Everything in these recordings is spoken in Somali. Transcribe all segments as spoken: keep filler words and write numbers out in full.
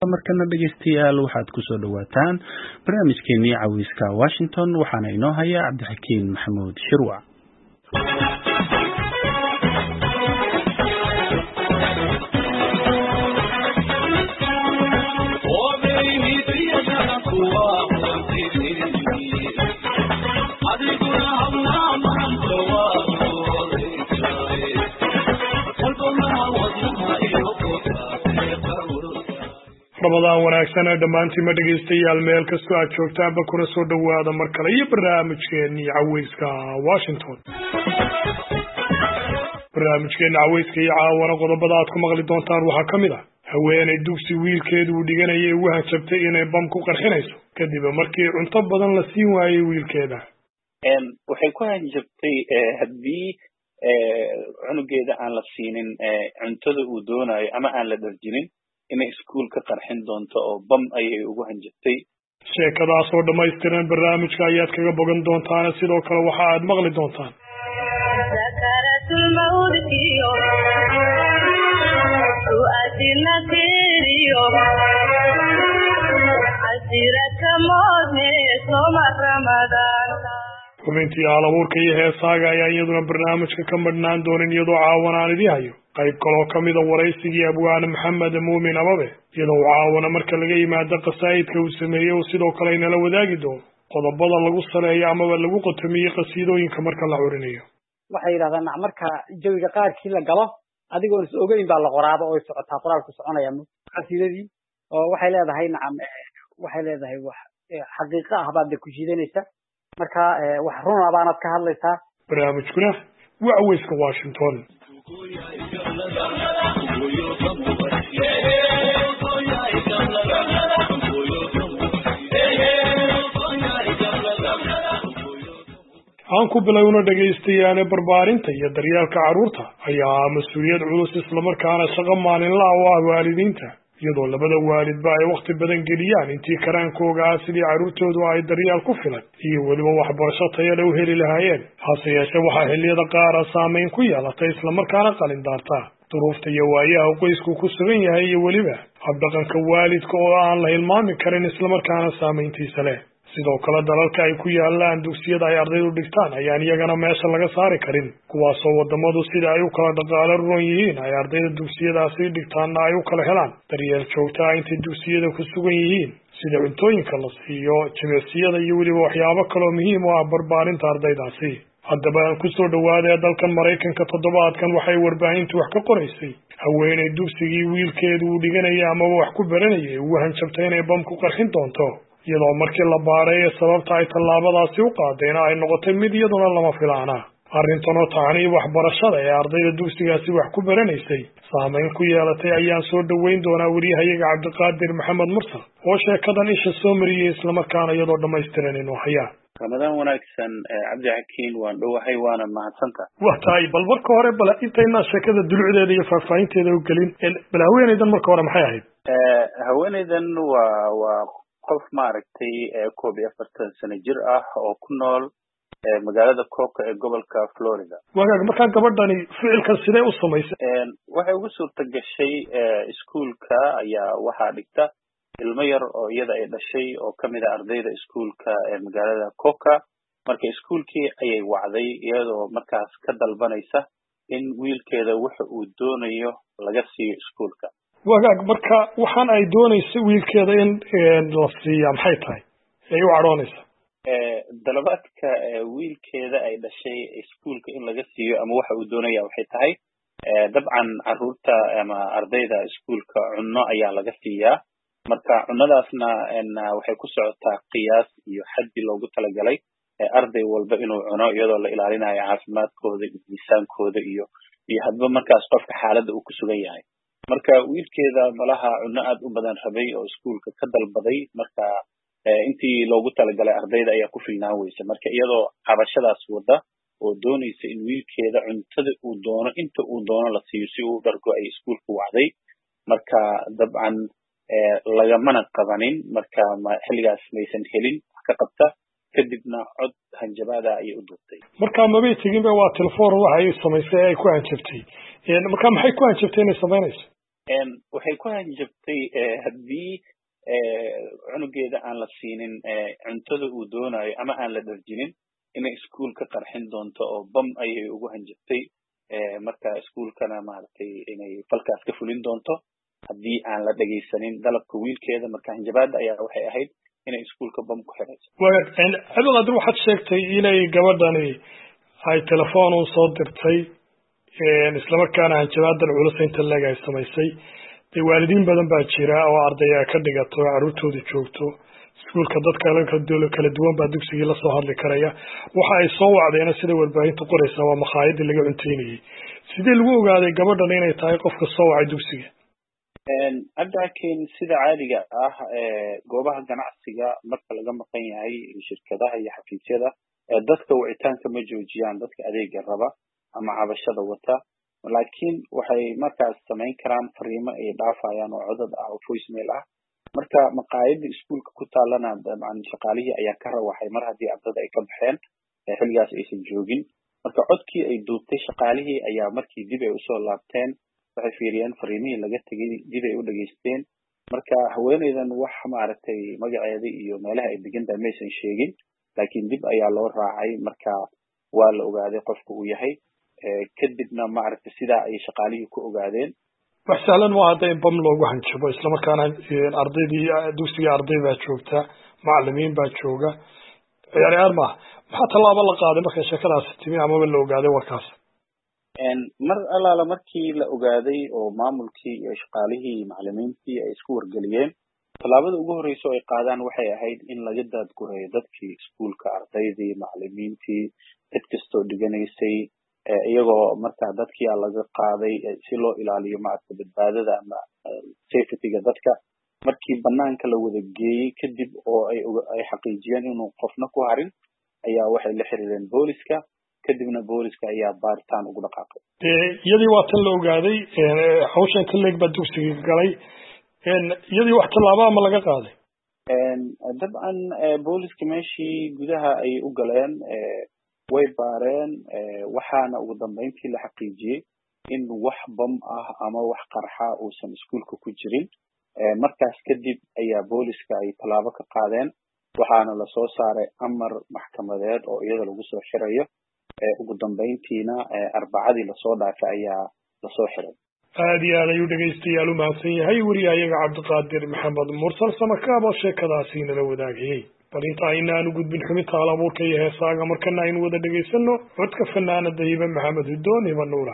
markana dhegeystayaal waxaad ku soo dhawaataan barnaamijkeennii Caweyska Washington waxaana inoo haya Cabdixakiin Maxamuud Shirwac. Ramadan wanaagsan dhamaantii ma dhageystayaal meel kastoo aad joogtaanba kuna soo dhawaada mar kale iyo barnaamijkeennii Caweyska Washington. barnaamijkeena Caweyska iyo caawana qodobada aad ku maqli doontaan waxaa ka mid ah haweeney dugsi wiilkeedu uu dhiganayay uu hanjabtay inay bam ku qarxinayso kadib markii cunto badan la siin waayay wiilkeeda. een waxay ku hanjabtay haddii cunugeeda aan la siinin cuntada uu doonayo ama aan la dharjinin inay iskuul ka qarxin doonto oo bam ayay ugu hanjabtay. sheekadaas oo dhammaystiran barnaamijka ayaad kaga bogan doontaan sidoo kale waxa aad maqli doontaan zakaratul mawdiyo su'atina tiriyo asiraka moone soma ramadan xubintii halabuurka iyo heesaaga ayaa iyaduna barnaamijka ka madhnaan doonin iyadoo caawana aan idii hayo qayb kaloo ka mid a waraysigii abwaane maxamed muumin ababe iyadoo caawana marka laga yimaado qasaa'idka uu sameeyey oo sidoo kale inala wadaagi doono qodobada lagu saleeyo amaba lagu qotomiyey qasiidooyinka marka la curinayo. waxay yidhahdaan marka jawiga qaarkii la galo adigoon is ogeyn baa la qoraaba oo socotaa qoraalku soconaya qasiidadii oo waxay leedahay nacam waxay leedahay wax xaqiiqo ah baad ku jiidanaysa marka wax run ah baanad ka hadlaysaa. barnaamijkuna waa Caweyska Washington. aan ku bilowno dhageystayaane barbaarinta iyo daryeelka carruurta ayaa mas-uuliyad culus isla markaana shaqo maalinla ah u ah waalidiinta iyadoo labada waalidba ay waqti badan geliyaan intii karaankooga ah sidii carruurtoodu ay daryeel ku filan iyo weliba waxbarasho tayo leh u heli lahaayeen. hase yeeshee waxaa xilliyada qaara saameyn ku yeelatay isla markaana qalin daarta duruufta iyo waayaha qoysku ku sugan yahay iyo weliba habdhaqanka waalidka oo aan la hilmaami karin isla markaana saameyntiisa leh. sidoo kale dalalka ay ku yaalaan dugsiyada ay ardaydu dhigtaan ayaan iyagana meesha laga saari karin kuwaasoo wadamadu sida ay u kala dhaqaalo roon yihiin ay ardayda dugsiyadaasi dhigtaanna ay u kala helaan daryeel joogta ah intay dugsiyada ku sugan yihiin sida cuntooyinka la siiyo jimicsiyada iyo weliba waxyaabo kaloo muhiim u ah barbaarinta ardaydaasi. haddaba aan kusoo dhawaada dalkan Maraykanka toddobaadkan waxay warbaahintu wax ka qoraysay haweeney dugsigii wiilkeedu uu dhiganayay amaba wax ku baranayay uu hanjabtay inay bam ku qarxin doonto iyadoo markii la baaray sababta ay tallaabadaasi u qaadeen ay noqotay mid iyaduna lama filaana. arrintan oo taani waxbarashada ee ardayda dugsigaasi wax ku baranaysay saameyn ku yeelatay ayaan soo dhaweyn doonaa wariyahayaga Cabdiqaadir Maxamed Mursal oo sheekadan isha soo mariyay isla markaana iyadoo dhammaystiran inuu hayaa. Ramadan wanaagsan Cabdixakiin waan dhawahay waana mahadsantahay. waa tahay bal marka hore bal intayna sheekada dulucdeeda iyo faahfaahinteeda u gelin bal haweeneydan marka hore maxay ahayd? haweeneydan waa waa qof maaragtay koob iyo afartan sano jir ah oo ku nool magaalada Coca ee gobolka Florida. wagaag marka gabadhani ficilkan sidee u samaysay? waxay ugu suurta gashay iskuulka ayaa waxaa dhigta ilmo yar oo iyada ay dhashay oo kamid ah ardayda iskuulka ee magaalada Coca marka iskuulkii ayay wacday iyadoo markaas ka dalbanaysa in wiilkeeda waxa uu doonayo laga siiyo iskuulka. wagaag marka waxaan ay doonayso wiilkeeda in la siiyo maxay tahay ay u caroonaysa? dalabaadka wiilkeeda ay dhashay iskuulka in laga siiyo ama waxa uu doonaya waxay tahay dabcan carruurta ama ardayda iskuulka cunno ayaa laga siiyaa marka cunnadaasna waxay ku socotaa qiyaas iyo xaddi loogu talagalay arday walba inuu cuno iyadoo la ilaalinayo caafimaadkooda iyo miisaankooda iyo iyo hadba markaas qofka xaaladda uu ku sugan yahay. marka wiilkeeda malaha cunno aad u badan rabay oo iskuulka ka dalbaday marka intii loogu talagalay ardayda ayaa ku filnaan weysa marka iyadoo cabashadaas wada oo doonaysa in wiilkeeda cuntada uu doono inta uu doono la siiyo si uu dhargo ay iskuulka wacday marka dabcan lagamana qabanin marka xilligaas maysan helin wax ka qabta kadibna cod hanjabaada ayay u duubtay. marka mabay tegin ba waa telefoon waxa ay samaysay ay ku hanjabtay marka maxay ku hanjabtay inay samaynayso? waxay ku hanjabtay haddii cunugeeda aan la siinin cuntada uu doonayo ama aan la dharjinin inay iskuulka qarxin doonto oo bam ayay ugu hanjabtay marka iskuulkana maaragtay inay falkaas ka fulin doonto haddii aan la dhegaysanin dalabka wiilkeeda marka hanjabaadda ayaa waxay ahayd inay iskuulka bam ku xirayso cabdiqaadir waxaad sheegtay inay gabadhani ay telefoon u soo dirtay islamarkaana hanjabaadan culus inta leeg ay samaysay dee waalidiin badan baa jira oo ardaya ka dhigato carruurtooda joogto iskuulka dadka kala duwan baa dugsigii lasoo hadli karaya waxa ay soo wacdeena sida warbaahinta qoraysa waa makhaayadii laga cunteynayay sidee lagu ogaaday gabadhan inay tahay qofka soo wacay dugsiga cabdixakiin sida caadiga ah goobaha ganacsiga marka laga maqan yahay shirkadaha iyo xafiisyada dadka wicitaanka ma joojiyaan dadka adeega raba ama cabashada wata laakiin waxay markaas samayn karaan fariimo ay dhaafayaan oo codad ah oo voicemail ah marka maqaayada iskuulka ku taalana dabcan shaqaalihii ayaa ka rawaxay mar haddii ardada ay ka baxeen xilligaas aysan joogin marka codkii ay duubtay shaqaalihii ayaa markii dib ay usoo laabteen waxay fiiriyeen fariimihii laga tegay dib ay u dhageysteen marka haweeneydan wax maaragtay magaceeda iyo meelaha ay degan tahay maysan sheegin laakiin dib ayaa loo raacay marka waa la ogaaday qofka uu yahay kadibna maaragtay sidaa ay shaqaalihii ku ogaadeen wax sahlan ma hadda in bam loogu hanjabo islamarkaana ardaydii dugsiga arday baa joogta macalimiin baa jooga ciyaaryaar maaha maxaa tallaabo la qaaday markay sheekadaasi timi amaba la ogaaday warkaas mar allaala markii la ogaaday oo maamulkii iyo shaqaalihii macalimiintii ay isku wargeliyeen tallaabada ugu horreysa oo ay qaadaan waxay ahayd in laga daadgureeyo dadkii iskuulka ardaydii macalimiintii cid kastoo dhiganaysay iyagoo markaa dadkia laga qaaday si loo ilaaliyo maaragta badbaadada ama safetyga dadka markii banaanka la wada geeyey kadib oo ay ay xaqiijiyeen inuu qofna ku harin ayaa waxay la xiriireen booliska kadibna booliska ayaa baaritaan ugu dhaqaaqay iyadii waa tan la ogaaday hawshan ka leeg baa dugsiga galay iyadii wax tallaaba ama laga qaaday dabcan booliska meeshii gudaha ay u galeen way baareen waxaana ugu dambeyntii la xaqiijiyey in wax bam ah ama wax qarxa uusan iskuulka ku jirin markaas kadib ayaa booliska ay tallaabo ka qaadeen waxaana lasoo saaray amar maxkamadeed oo iyada lagu soo xirayo ugu dambeyntiina arbacadii lasoo dhaafay ayaa lasoo xiray aad iyo aad ayuu dhegaystayaal u mahadsan yahay weriyahayaga cabdiqaadir maxamed mursal samakaab oo sheekadaasi nala wadaagayey bal inta aynaanu gudbin xubinta hal abuurka iyo heesaaga markana aynu wada dhegaysano codka fanaanada hiba maxamed hudoon hiba nuura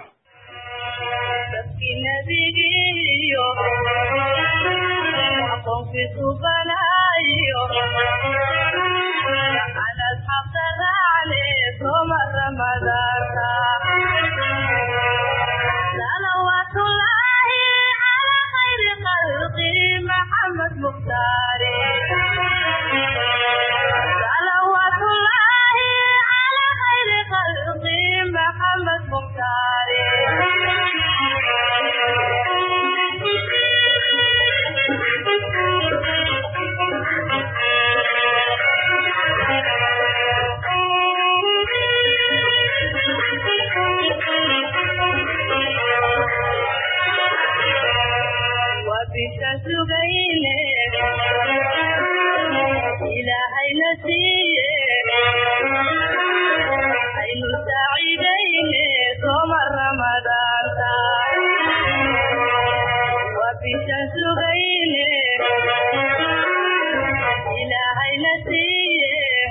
محمد مختاري صلوات الله على خير خلقي محمد مختاري وبشسبينه إلهي نسيه عين سعيدين صوم رمضان وبشسبينه إلهي نسيه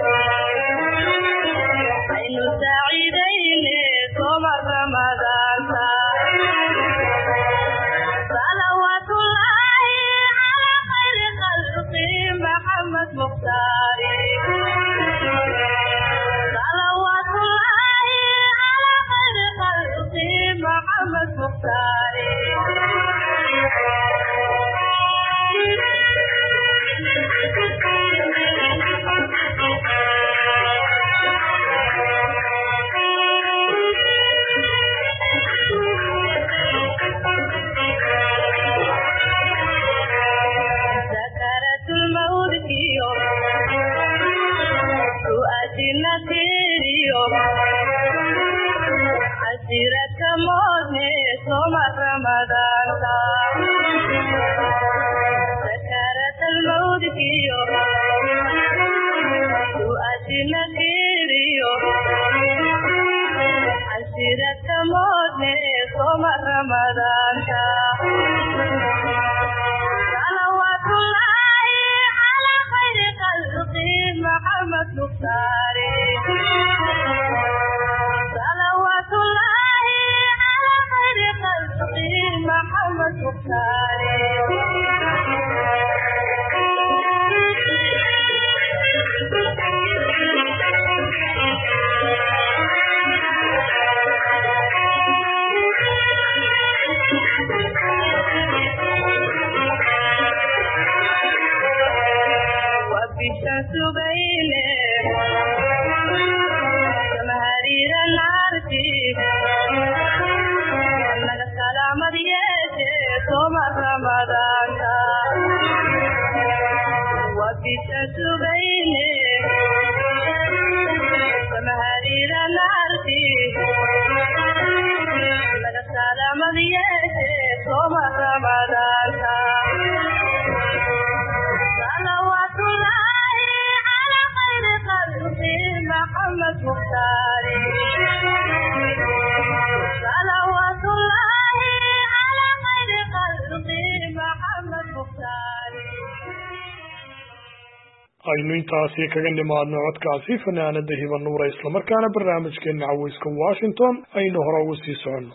عين سعيدين صوم رمضان صلوات الله على خير خلقي محمد مختاري bisha subayne samahariira naarti naga salaamad yeeshe sooma ramadaanka waa bisha subayne samahariira naarti naga salaamad yeeshe sooma ramadaanka محمد مختاري صلوات الله على خير خلقه محمد مختاري aynu intaasi kaga nimaadno codkaasi fanaanada hiba nuura isla markaana barnaamijkeena caweyska Washington aynu hore ugu sii socono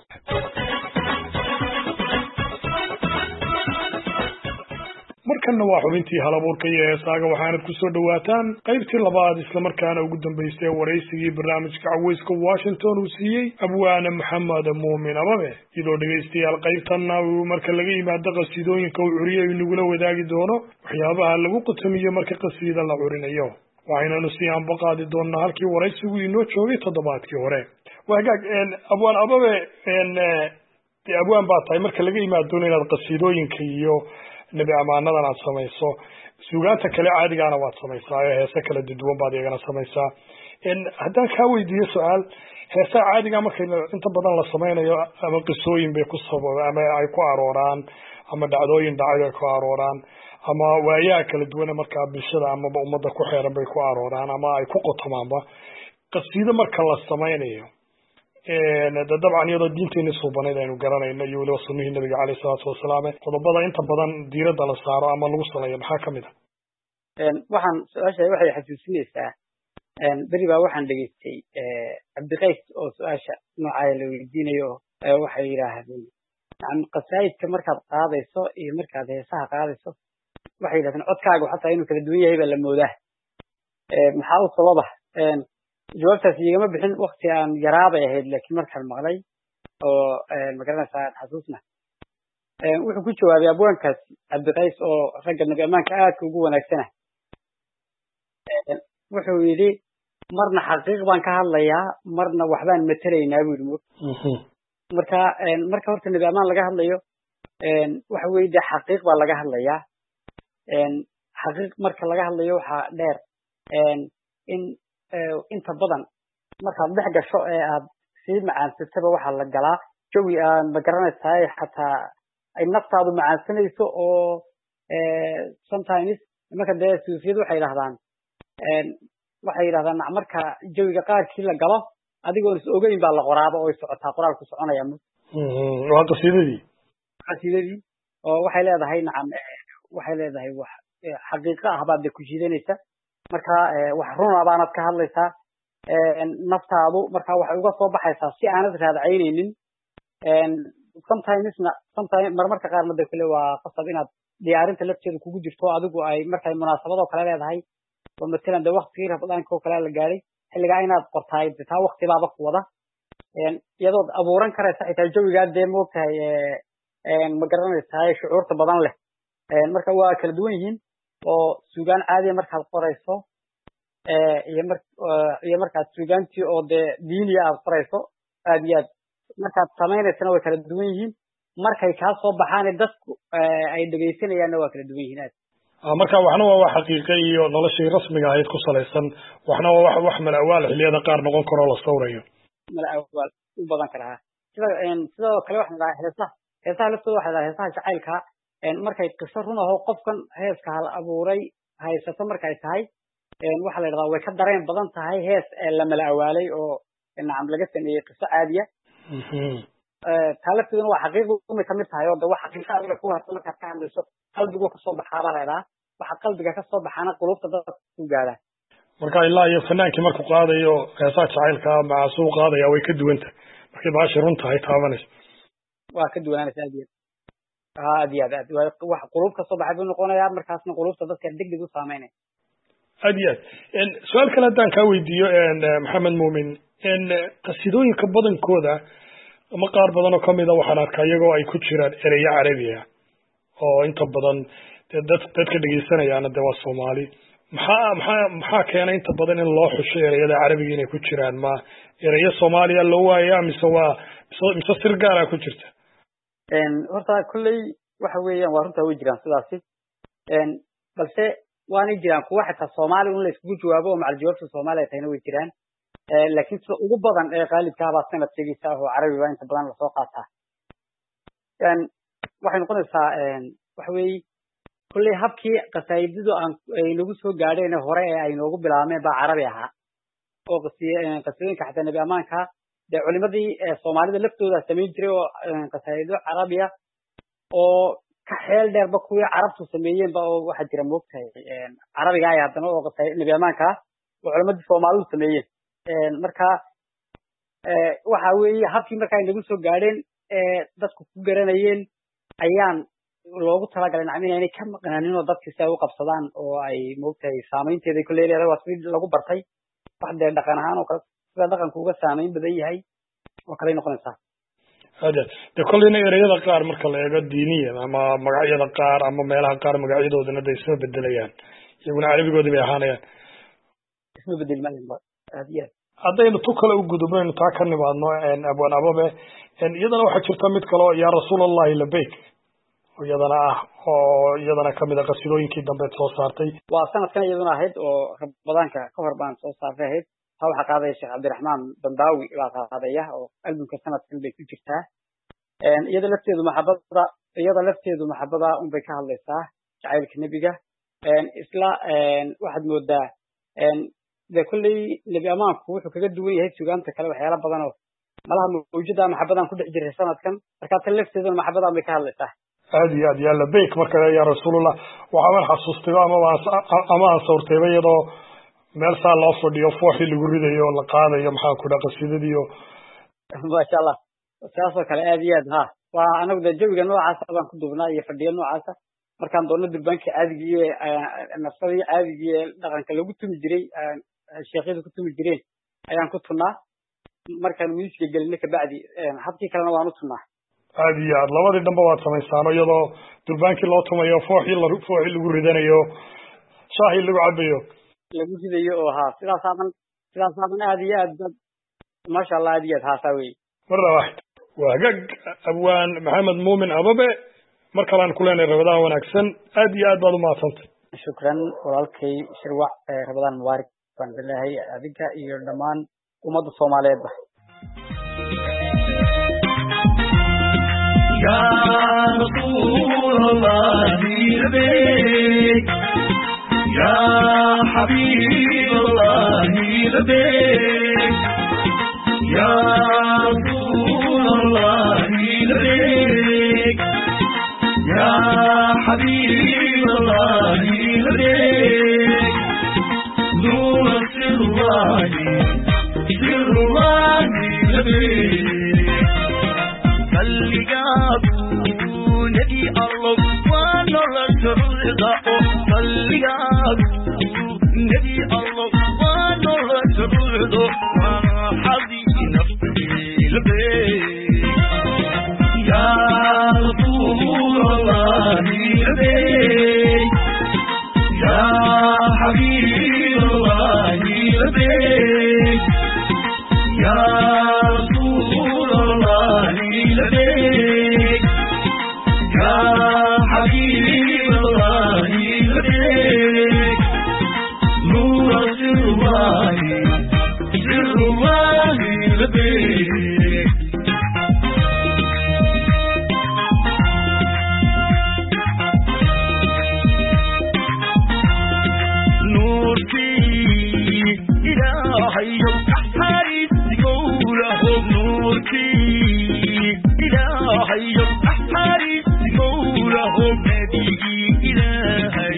markana waa xubintii halabuurka iyo heesaaga waxaanad ku soo dhawaataan qaybtii labaad isla markaana ugu dambeysay waraysigii barnaamijka caweyska Washington uu siiyey abwaane maxamed muumin ababe iyadoo dhageystayaal qaybtana uu marka laga yimaado qasiidooyinka uu curiyay inagula wadaagi doono waxyaabaha lagu qutamiyo marka qasiida la curinayo waxaananu sii anbaqaadi doonaa halkii waraysigu inoo joogay toddobaadkii hore wagaag abwaan ababe abwaan baa tahay marka laga yimaado inaad qasiidooyinka iyo nabi amaanadan aad samayso suugaanta kale caadigaana waad samaysaa heesa kala duwan baad iyagana samaysaa haddaan kaa weydiiyo su-aal heesaha caadiga marka inta badan la samaynayo ama qisooyin bay ku sabab ama ay ku arooraan ama dhacdooyin dhacay ay ku arooraan ama waayaha kala duwan markaa bulshada ama ummadda ku xeeran bay ku arooraan ama ay ku qotomaanba qasiido marka la samaynayo dabcan iyadoo diinteena suubaneed aynu garanayno iyo weliba sunnihii nabiga caleyhi salaatu wasalaam qodobada inta badan diiradda la saaro ama lagu saleeyo maxaa ka mid ah waxaan su-aasha waxay xasuusinaysaa beri baa waxaan dhegeystay cabdiqays oo su-aasha noocaaya la weydiinayo waxay yidhaahdeen yani qasaa'idka markaad qaadayso iyo markaad heesaha qaadayso waxay yidhahdeen codkaaga xataa inuu kala duwan yahay baa la moodaa maxaa u sababa jawaabtaas igama bixin wakti aan yaraabay ahayd laakiin markaan maqlay oo magaranaysaa xasuusna wuxuu ku jawaabay abwaankaas cabdiqays oo ragga nabi ammaanka aadka ugu wanaagsana wuxuu yidhi marna xaqiiq baan ka hadlayaa marna waxbaan matelaynaa buu yidhi marka marka horta nabi ammaan laga hadlayo waxa weye dee xaqiiq baa laga hadlayaa xaqiiq marka laga hadlayo waxaa dheer in inta badan markaad dhex gasho ee aad sii macaansataba waxaa la galaa jawi aan ma garanaysaay xataa ay naftaadu macaansanayso oo sometimes marka dee suufiyadu waxay yidhahdaan waxay yidhahdaan marka jawiga qaarkii la galo adigoon is ogeyn baa la qoraaba oo socotaa qoraalku soconaya waa qasiidadii qasiidadii oo waxay leedahay nacam waxay leedahay wax xaqiiqo ah baad ku jiidanaysa marka wax run ah baanad ka hadlaysaa naftaadu marka waxay uga soo baxaysaa si aanad raadacaynaynin sometimes sometimes marmarka qaar mada kale waa qasab inaad diyaarinta lafteeda kugu jirto adigu ay markay munaasabado kale leedahay oo matalan de waqtigii rabadaanka oo kale la gaaray xilligaa inaad qortaay taa waqti baaba ku wada iyadood abuuran karaysa xitaa jawigaa dee moogtahay ma garanaysaay shucuurta badan leh marka waa kala duwan yihiin oo suugaan caadiya markaad qorayso iyo mar iyo markaad suugaantii oo dee diiniya aad qorayso aad iyo aad markaad samaynaysana way kala duwan yihiin markay kaa soo baxaan dadku ay dhegaysanayaanna waa kala duwan yihiin aad marka waxna waa wax xaqiiqo iyo noloshii rasmiga ahayd ku salaysan waxna waa wax wax malawaal xilliyada qaar noqon karo la sawrayo malawaal u badan karaa sida sidoo kale waxaan dhahay heesaha heesaha laftooda waxaa dhahay heesaha jacaylka markay qiso run ahoo qofkan heeska hal abuuray haysato markay tahay waxaa la yidhahdaa way ka dareen badan tahay hees la mala awaalay oo nacam laga sameeyey qiso caadiya taa lafteeduna waa xaqiiqdu umay kamid tahay oo de wax xaqiiqa adiga ku harta markaad ka hadlayso qalbigu kasoo baxaa baa la yidhahaa waxa qalbiga kasoo baxaana qulubta dadka ku gaadhaan marka ilaa iyo fanaankii markuu qaadayo heesaha jacaylka macasuu qaadaya way ka duwan tahay markay baashi run tahay taabanaysa waa ka duwanaanaysa aad iyo aad iyo aad aad wax qulub kasoo baxay buu noqonayaa markaasna qulubta dadka degdeg u saameynaya aad iyo aad su-aal kale haddaan kaa weydiiyo maxamed muumin qasiidooyinka badankooda ama qaar badan oo kamida waxaan arkaa iyagoo ay ku jiraan ereyo carabi ah oo inta badan dad dadka dhegeysanayaana de waa soomaali maxaa maxaa maxaa keenay inta badan in loo xusho ereyada carabiga inay ku jiraan ma erayo Soomaaliya loo waayaa mise waa mise sir gaar ah ku jirta een horta kulley waxa weeyaan waa runta way jiraan sidaasi een balse waana jiraan kuwa xitaa Soomaali in la isku jawaabo oo macal jawaabta Soomaaliya tayna way jiraan ee laakiin sida ugu badan ee qaalibka ah sanadkiisa oo carabi waa inta badan la soo qaataa een waxay noqonaysaa een waxa weey kulley habkii qasaayidadu aan inagu soo gaadheen hore ee ay noogu bilaabmeen baa carabi ahaa oo qasiyeen qasiyeenka xataa nabi amaanka de culimadii Soomaalida laftooda sameeyay jiray oo qasaayido carabiya oo ka xeel dheerba kuwii carabtu sameeyeen ba oo waxa jira moogtahay een carabiga ay hadana oo qasaayid nabi amaanka oo culimadii Soomaalidu sameeyeen een marka ee waxa weeye habkii marka ay nagu soo gaadheen ee dadku ku garanayeen ayaan loogu talagalay nacmin inay ka maqnaanin oo dadka si ay u qabsadaan oo ay moogtahay saameynteeda ku leeyahay waa sidii lagu bartay wax dee dhaqan ahaan oo kale sida dhaqanku uga saameyn badan yahay oo kale noqonaysa hada de kullina ereyada qaar marka la eego diiniyan ama magacyada qaar ama meelaha qaar magacyadoodana ay soo bedelayaan iyaguna carabigooda bay ahaanayaan isma bedelmayaan aadiya haddaynu tu kale u gudubnayno taa ka nimaadno een abwan ababe een iyadana waxaa jirta mid kale oo yaa rasuulullaahi labayk iyadana ah oo iyadana kamid ah qasidooyinkii dambe soo saartay waa sanadkan iyaduna ahayd oo rabadaanka ka hor baan soo saartay ahayd ha waxa qaaday Sheekh Cabdiraxmaan Bandaawi baa qaadaya oo albumka sanadkan bay ku jirtaa een iyada lafteedu maxabada iyada lafteedu maxabada un bay ka hadlaysaa jacaylka nabiga een isla een waxaad moodaa een de kulli nabi amaanku wuxuu kaga duwan yahay suugaanta kale waxyaalo badan oo malaha mawjada maxabadan ku dhex jiray sanadkan marka tan lafteedu maxabada bay ka hadlaysaa aad iyo aad yaa labayk marka yaa rasuulullah waxaan xasuustay ama ama sawirtay iyadoo meel saa loo fadhiyo fooxi lagu ridayo la qaadayo maxaa ku dhaqa sidadiyo ma sha Allah saasoo kale aad iyo aad ha waa anagu da jawiga noocaas baan ku dubnaa iyo fadhiyo noocaas markaan doonno durbaanka caadiga ee nafsadii caadiga ee dhaqanka lagu tumi jiray sheekhyadu ku tumi jireen ayaan ku tunaa markaan wiiska gelinay ka bacdi habkii kalena waan u tunaa aad iyo aad labadii dhanba waad samaysaan iyadoo durbaankii loo tumayo fooxii la fooxi lagu ridanayo shaahi lagu cabayo lagu ridayo oo ha sidaas aadan sidaas aadan aad iyo aad ma sha Allah aad iyo aad haasaa wey marna wax waa gag abwaan maxamed muumin ababe mar kale aan ku leenahay rabadaan wanaagsan aad iyo aad baad u mahadsantay shukran walaalkay shirwac rabadaan mubaarak baan bilahay adiga iyo dhammaan ummadda Soomaaliyeed يا رسول الله لبيك يا حبيب الله لبيك يا رسول الله لبيك يا حبيب الله لبيك نور سر الله سر الله لبيك فليقابو نبي الله ونور الرضا فليقابو نبي الله ونور الرضا وحظي نفسي لبيك يا رسول الله لبيك يا حبيب الله لبيك يا رسول الله لبيك يا حبيب الله لبيك نور سر الله سر الله لبيك نور في إلهي أحارس قوله نور في إلهي أحارس قوله نبي إلهي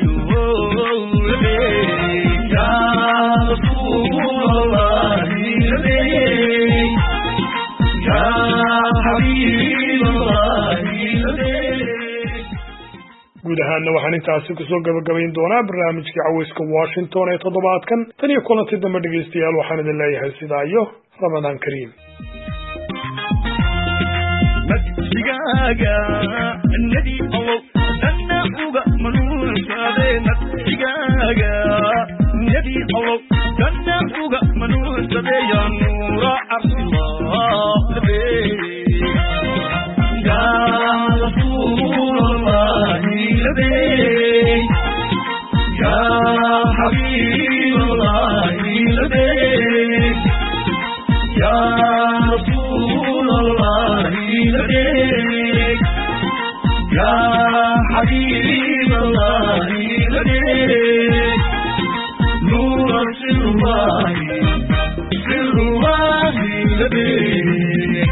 لبيك يا رسول الله لبيك يا حبيب الله لبيك guud ahaanna waxaan intaasi kusoo gabagabayn doonaa barnaamijkii caweyska Washington ee toddobaadkan tan iyo kulanti dambe dhegeystayaal waxaan idin leeyahay sidaa iyo Ramadaan Kariim مجيجاجا النبي الله سنة أوجا منور شابه مجيجاجا حبيب الله لبيك يا رسول الله لبيك يا حبيب الله لبيك نور سر الله سر الله لبيك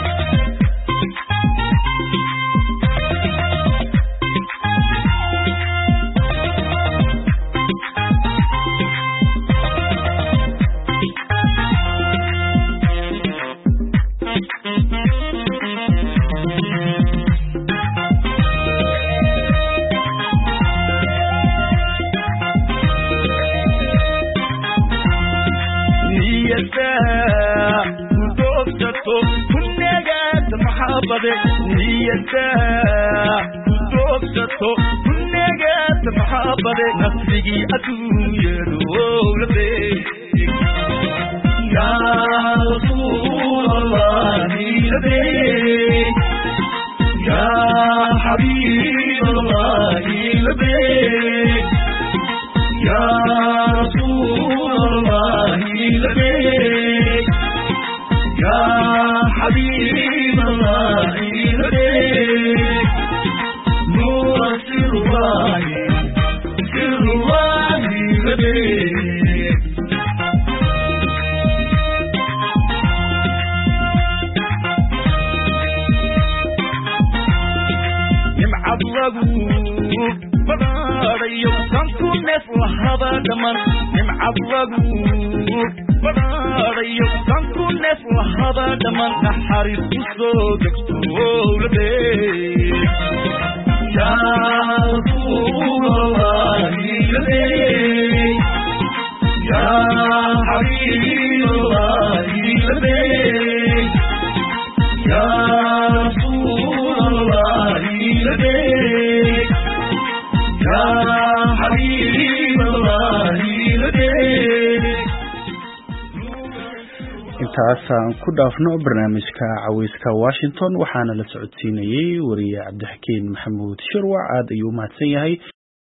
نيتها دوبته كنجات محبة نفسي أدوية ولبيك يا رسول الله لبيك يا حبيب الله لبيك يا رسول الله لبيك يا حبيب الله لبيك نور سر الله سر الله لبيك نمعب لغوك بداريو كنكو نفل هذا دمان نمعب لغوك بداريو كنكو نفل هذا دمان نحارس بصوتك لبيك يا رسول الله لبيك يا حبيب الله لبيك يا رسول الله لبيك يا حبيب الله لبيك intaasaan ku dhaafno barnaamijka caweyska Washington waxaana la socodsiinayay wariye Cabdixakiin Maxamuud Shirwac aad ayuu mahadsan yahay